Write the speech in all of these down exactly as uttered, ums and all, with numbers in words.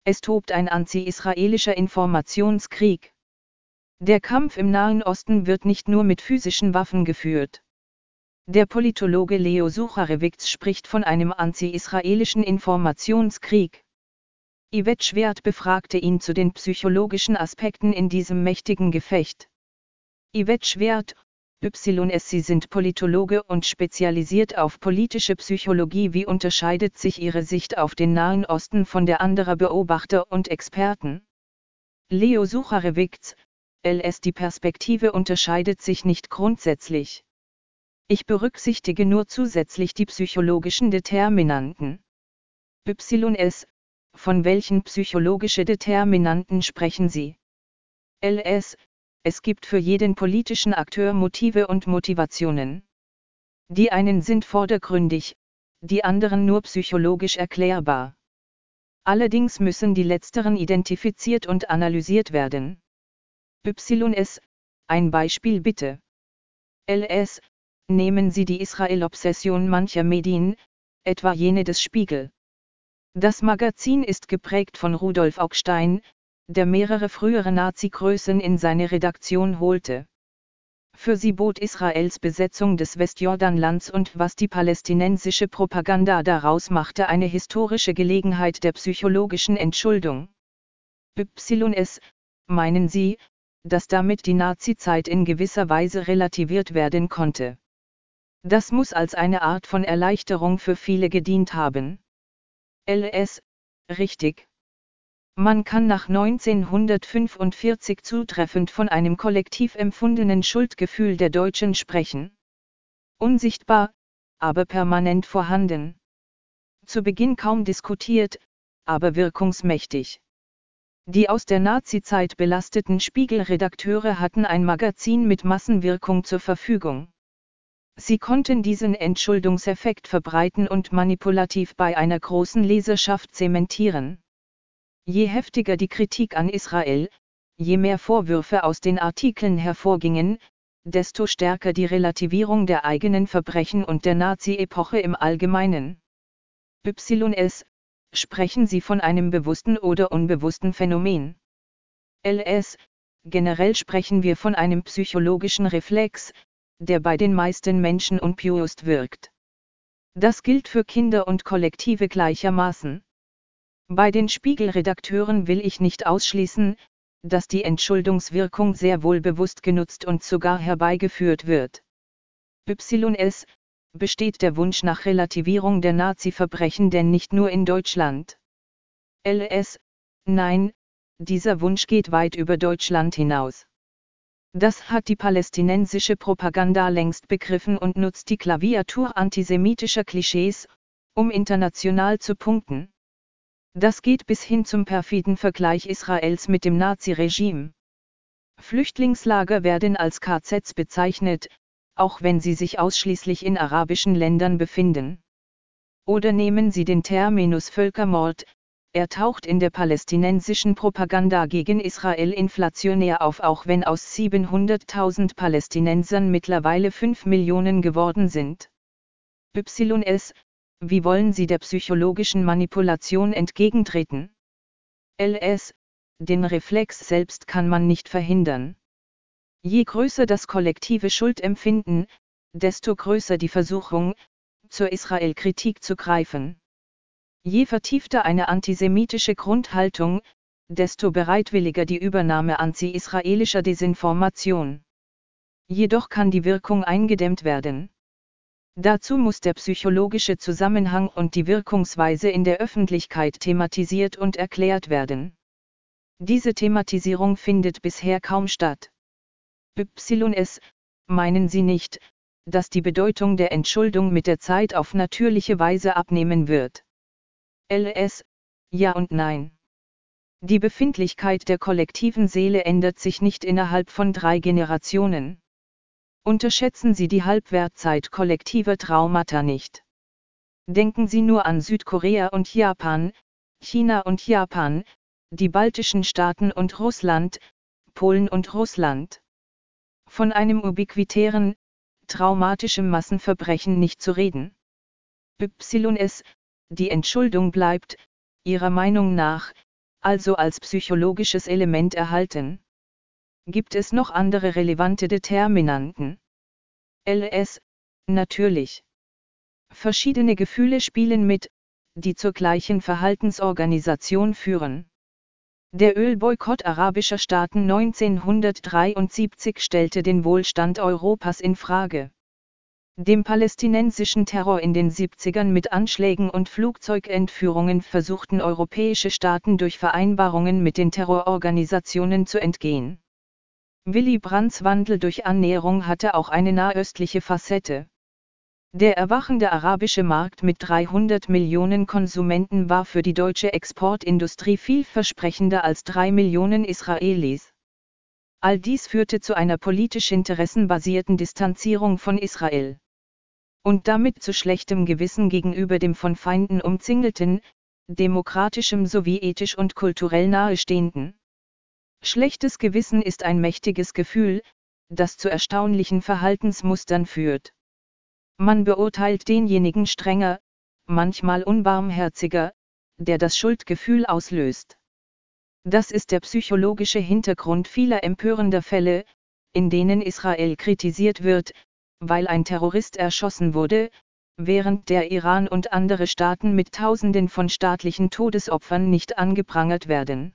Es tobt ein anti-israelischer Informationskrieg. Der Kampf im Nahen Osten wird nicht nur mit physischen Waffen geführt. Der Politologe Leo Sucharewicz spricht von einem anti-israelischen Informationskrieg. Yvette Schwert befragte ihn zu den psychologischen Aspekten in diesem mächtigen Gefecht. Yvette Schwert, Y S Sie sind Politologe und spezialisiert auf politische Psychologie. Wie unterscheidet sich Ihre Sicht auf den Nahen Osten von der anderer Beobachter und Experten? Leo Sucharewicz, L S Die Perspektive unterscheidet sich nicht grundsätzlich. Ich berücksichtige nur zusätzlich die psychologischen Determinanten. Y S Von welchen psychologischen Determinanten sprechen Sie? L S Es gibt für jeden politischen Akteur Motive und Motivationen. Die einen sind vordergründig, die anderen nur psychologisch erklärbar. Allerdings müssen die letzteren identifiziert und analysiert werden. Y S Ein Beispiel bitte. L S Nehmen Sie die Israel-Obsession mancher Medien, etwa jene des Spiegel. Das Magazin ist geprägt von Rudolf Augstein, der mehrere frühere Nazi-Größen in seine Redaktion holte. Für sie bot Israels Besetzung des Westjordanlands und was die palästinensische Propaganda daraus machte eine historische Gelegenheit der psychologischen Entschuldung. Y S Meinen Sie, dass damit die Nazi-Zeit in gewisser Weise relativiert werden konnte? Das muss als eine Art von Erleichterung für viele gedient haben. L S Richtig. Man kann nach neunzehnhundertfünfundvierzig zutreffend von einem kollektiv empfundenen Schuldgefühl der Deutschen sprechen. Unsichtbar, aber permanent vorhanden. Zu Beginn kaum diskutiert, aber wirkungsmächtig. Die aus der Nazizeit belasteten Spiegelredakteure hatten ein Magazin mit Massenwirkung zur Verfügung. Sie konnten diesen Entschuldungseffekt verbreiten und manipulativ bei einer großen Leserschaft zementieren. Je heftiger die Kritik an Israel, je mehr Vorwürfe aus den Artikeln hervorgingen, desto stärker die Relativierung der eigenen Verbrechen und der Nazi-Epoche im Allgemeinen. Y S Sprechen Sie von einem bewussten oder unbewussten Phänomen? L S Generell sprechen wir von einem psychologischen Reflex, der bei den meisten Menschen unbewusst wirkt. Das gilt für Kinder und Kollektive gleichermaßen. Bei den Spiegelredakteuren will ich nicht ausschließen, dass die Entschuldungswirkung sehr wohl bewusst genutzt und sogar herbeigeführt wird. Y S Besteht der Wunsch nach Relativierung der Nazi-Verbrechen denn nicht nur in Deutschland? L S Nein, dieser Wunsch geht weit über Deutschland hinaus. Das hat die palästinensische Propaganda längst begriffen und nutzt die Klaviatur antisemitischer Klischees, um international zu punkten. Das geht bis hin zum perfiden Vergleich Israels mit dem Naziregime. Flüchtlingslager werden als K Zs bezeichnet, auch wenn sie sich ausschließlich in arabischen Ländern befinden. Oder nehmen Sie den Terminus Völkermord, er taucht in der palästinensischen Propaganda gegen Israel inflationär auf, auch wenn aus siebenhunderttausend Palästinensern mittlerweile fünf Millionen geworden sind. Y S Wie wollen Sie der psychologischen Manipulation entgegentreten? L S Den Reflex selbst kann man nicht verhindern. Je größer das kollektive Schuldempfinden, desto größer die Versuchung, zur Israel-Kritik zu greifen. Je vertiefter eine antisemitische Grundhaltung, desto bereitwilliger die Übernahme anti-israelischer Desinformation. Jedoch kann die Wirkung eingedämmt werden. Dazu muss der psychologische Zusammenhang und die Wirkungsweise in der Öffentlichkeit thematisiert und erklärt werden. Diese Thematisierung findet bisher kaum statt. Y S Meinen Sie nicht, dass die Bedeutung der Entschuldung mit der Zeit auf natürliche Weise abnehmen wird? L S Ja und nein. Die Befindlichkeit der kollektiven Seele ändert sich nicht innerhalb von drei Generationen. Unterschätzen Sie die Halbwertzeit kollektiver Traumata nicht. Denken Sie nur an Südkorea und Japan, China und Japan, die baltischen Staaten und Russland, Polen und Russland. Von einem ubiquitären, traumatischen Massenverbrechen nicht zu reden. Y S Die Entschuldung bleibt, Ihrer Meinung nach, also als psychologisches Element erhalten. Gibt es noch andere relevante Determinanten? L S, natürlich. Verschiedene Gefühle spielen mit, die zur gleichen Verhaltensorganisation führen. Der Ölboykott arabischer Staaten neunzehnhundertdreiundsiebzig stellte den Wohlstand Europas in Frage. Dem palästinensischen Terror in den siebzigern mit Anschlägen und Flugzeugentführungen versuchten europäische Staaten durch Vereinbarungen mit den Terrororganisationen zu entgehen. Willy Brandts Wandel durch Annäherung hatte auch eine nahöstliche Facette. Der erwachende arabische Markt mit dreihundert Millionen Konsumenten war für die deutsche Exportindustrie vielversprechender als drei Millionen Israelis. All dies führte zu einer politisch interessenbasierten Distanzierung von Israel. Und damit zu schlechtem Gewissen gegenüber dem von Feinden umzingelten, demokratischem sowie ethisch und kulturell nahestehenden. Schlechtes Gewissen ist ein mächtiges Gefühl, das zu erstaunlichen Verhaltensmustern führt. Man beurteilt denjenigen strenger, manchmal unbarmherziger, der das Schuldgefühl auslöst. Das ist der psychologische Hintergrund vieler empörender Fälle, in denen Israel kritisiert wird, weil ein Terrorist erschossen wurde, während der Iran und andere Staaten mit Tausenden von staatlichen Todesopfern nicht angeprangert werden.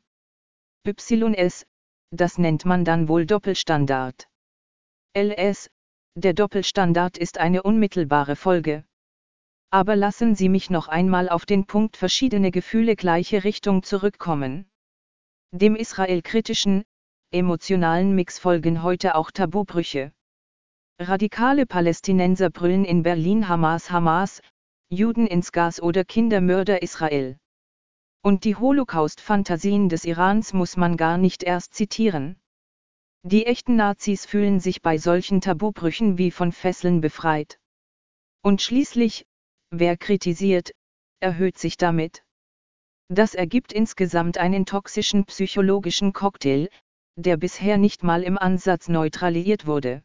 Y S, das nennt man dann wohl Doppelstandard. L S, der Doppelstandard ist eine unmittelbare Folge. Aber lassen Sie mich noch einmal auf den Punkt verschiedene Gefühle gleiche Richtung zurückkommen. Dem israelkritischen, emotionalen Mix folgen heute auch Tabubrüche. Radikale Palästinenser brüllen in Berlin Hamas Hamas, Juden ins Gas oder Kindermörder Israel. Und die Holocaust-Fantasien des Irans muss man gar nicht erst zitieren. Die echten Nazis fühlen sich bei solchen Tabubrüchen wie von Fesseln befreit. Und schließlich, wer kritisiert, erhöht sich damit. Das ergibt insgesamt einen toxischen psychologischen Cocktail, der bisher nicht mal im Ansatz neutralisiert wurde.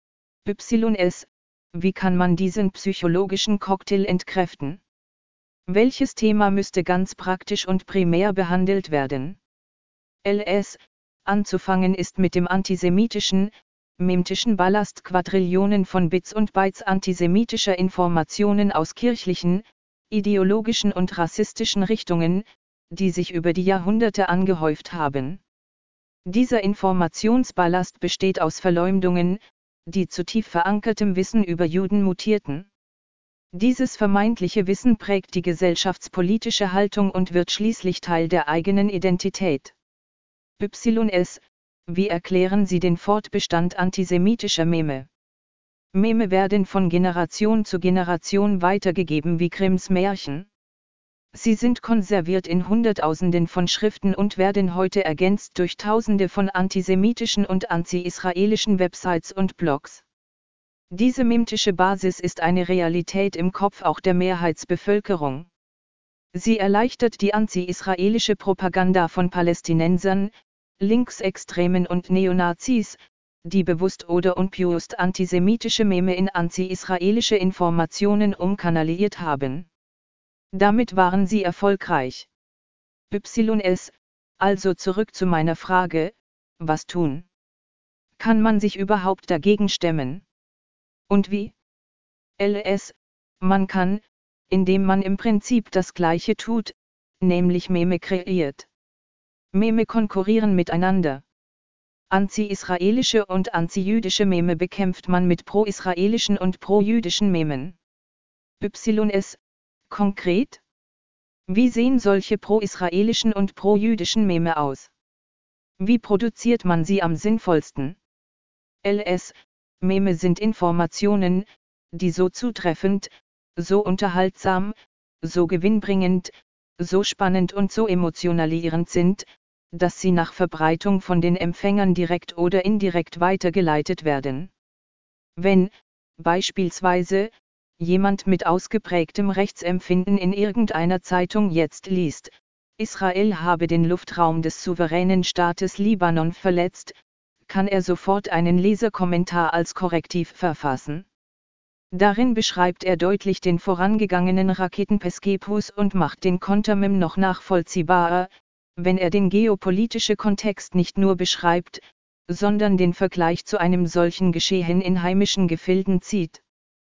Y S, wie kann man diesen psychologischen Cocktail entkräften? Welches Thema müsste ganz praktisch und primär behandelt werden? L S, anzufangen ist mit dem antisemitischen, memtischen Ballast Quadrillionen von Bits und Bytes antisemitischer Informationen aus kirchlichen, ideologischen und rassistischen Richtungen, die sich über die Jahrhunderte angehäuft haben. Dieser Informationsballast besteht aus Verleumdungen, die zu tief verankertem Wissen über Juden mutierten. Dieses vermeintliche Wissen prägt die gesellschaftspolitische Haltung und wird schließlich Teil der eigenen Identität. Y S, wie erklären Sie den Fortbestand antisemitischer Meme? Meme werden von Generation zu Generation weitergegeben wie Grimms Märchen. Sie sind konserviert in Hunderttausenden von Schriften und werden heute ergänzt durch Tausende von antisemitischen und anti-israelischen Websites und Blogs. Diese memtische Basis ist eine Realität im Kopf auch der Mehrheitsbevölkerung. Sie erleichtert die anti-israelische Propaganda von Palästinensern, Linksextremen und Neonazis, die bewusst oder unbewusst antisemitische Meme in anti-israelische Informationen umkanalisiert haben. Damit waren sie erfolgreich. Y S, also zurück zu meiner Frage, was tun? Kann man sich überhaupt dagegen stemmen? Und wie? L S, man kann, indem man im Prinzip das Gleiche tut, nämlich Meme kreiert. Meme konkurrieren miteinander. Anti-israelische und anti-jüdische Meme bekämpft man mit pro-israelischen und pro-jüdischen Memen. Y S, konkret? Wie sehen solche pro-israelischen und pro-jüdischen Meme aus? Wie produziert man sie am sinnvollsten? L S, Meme sind Informationen, die so zutreffend, so unterhaltsam, so gewinnbringend, so spannend und so emotionalisierend sind, dass sie nach Verbreitung von den Empfängern direkt oder indirekt weitergeleitet werden. Wenn, beispielsweise, jemand mit ausgeprägtem Rechtsempfinden in irgendeiner Zeitung jetzt liest, Israel habe den Luftraum des souveränen Staates Libanon verletzt, kann er sofort einen Leserkommentar als Korrektiv verfassen. Darin beschreibt er deutlich den vorangegangenen Raketenpeskepus und macht den Kontermem noch nachvollziehbarer, wenn er den geopolitischen Kontext nicht nur beschreibt, sondern den Vergleich zu einem solchen Geschehen in heimischen Gefilden zieht.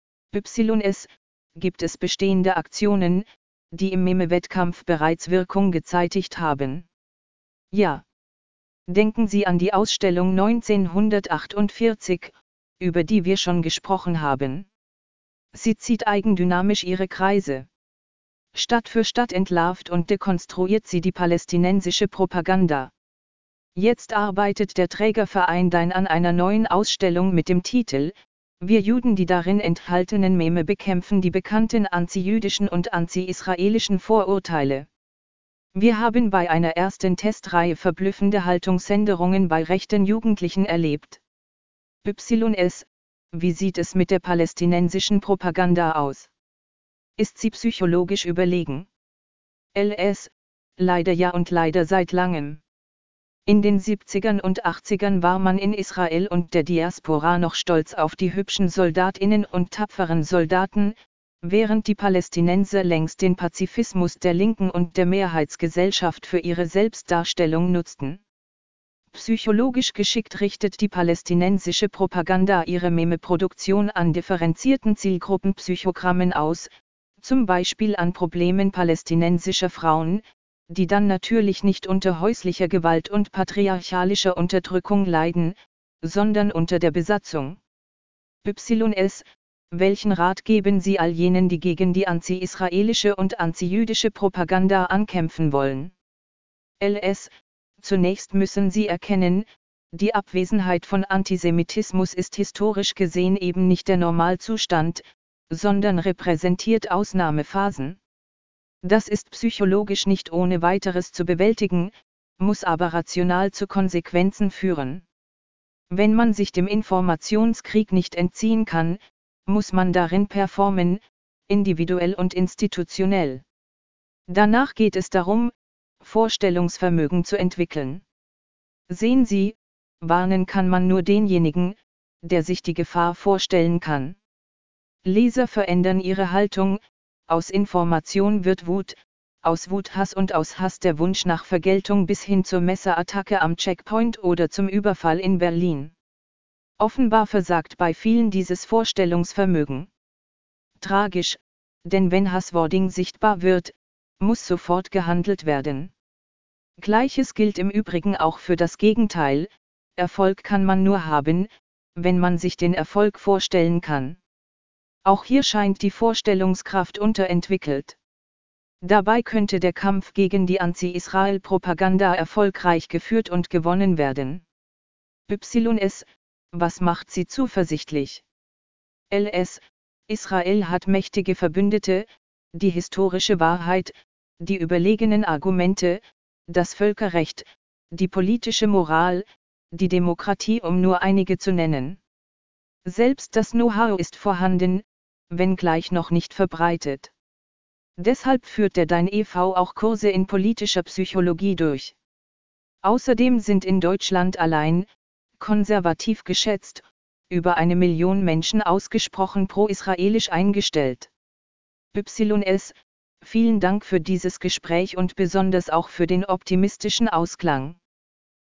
Ys, gibt es bestehende Aktionen, die im Meme-Wettkampf bereits Wirkung gezeitigt haben? Ja. Denken Sie an die Ausstellung neunzehnhundertachtundvierzig, über die wir schon gesprochen haben. Sie zieht eigendynamisch ihre Kreise. Stadt für Stadt entlarvt und dekonstruiert sie die palästinensische Propaganda. Jetzt arbeitet der Trägerverein Dein an einer neuen Ausstellung mit dem Titel Wir Juden, die darin enthaltenen Meme bekämpfen die bekannten antijüdischen und anti-israelischen Vorurteile. Wir haben bei einer ersten Testreihe verblüffende Haltungsänderungen bei rechten Jugendlichen erlebt. Ys, wie sieht es mit der palästinensischen Propaganda aus? Ist sie psychologisch überlegen? Ls, leider ja und leider seit langem. In den siebzigern und achtzigern war man in Israel und der Diaspora noch stolz auf die hübschen Soldatinnen und tapferen Soldaten, während die Palästinenser längst den Pazifismus der Linken und der Mehrheitsgesellschaft für ihre Selbstdarstellung nutzten. Psychologisch geschickt richtet die palästinensische Propaganda ihre Meme-Produktion an differenzierten Zielgruppenpsychogrammen aus, zum Beispiel an Problemen palästinensischer Frauen, die dann natürlich nicht unter häuslicher Gewalt und patriarchalischer Unterdrückung leiden, sondern unter der Besatzung. Ys, welchen Rat geben Sie all jenen, die gegen die anti-israelische und anti-jüdische Propaganda ankämpfen wollen? Ls, zunächst müssen Sie erkennen, die Abwesenheit von Antisemitismus ist historisch gesehen eben nicht der Normalzustand, sondern repräsentiert Ausnahmephasen. Das ist psychologisch nicht ohne weiteres zu bewältigen, muss aber rational zu Konsequenzen führen. Wenn man sich dem Informationskrieg nicht entziehen kann, muss man darin performen, individuell und institutionell. Danach geht es darum, Vorstellungsvermögen zu entwickeln. Sehen Sie, warnen kann man nur denjenigen, der sich die Gefahr vorstellen kann. Leser verändern ihre Haltung, aus Information wird Wut, aus Wut Hass und aus Hass der Wunsch nach Vergeltung bis hin zur Messerattacke am Checkpoint oder zum Überfall in Berlin. Offenbar versagt bei vielen dieses Vorstellungsvermögen. Tragisch, denn wenn Hasswording sichtbar wird, muss sofort gehandelt werden. Gleiches gilt im Übrigen auch für das Gegenteil, Erfolg kann man nur haben, wenn man sich den Erfolg vorstellen kann. Auch hier scheint die Vorstellungskraft unterentwickelt. Dabei könnte der Kampf gegen die Anti-Israel-Propaganda erfolgreich geführt und gewonnen werden. Ys, was macht Sie zuversichtlich? Ls, Israel hat mächtige Verbündete, die historische Wahrheit, die überlegenen Argumente, das Völkerrecht, die politische Moral, die Demokratie, um nur einige zu nennen. Selbst das Know-how ist vorhanden, wenngleich noch nicht verbreitet. Deshalb führt der Dein e V auch Kurse in politischer Psychologie durch. Außerdem sind in Deutschland allein, konservativ geschätzt, über eine Million Menschen ausgesprochen pro-israelisch eingestellt. Ys, vielen Dank für dieses Gespräch und besonders auch für den optimistischen Ausklang.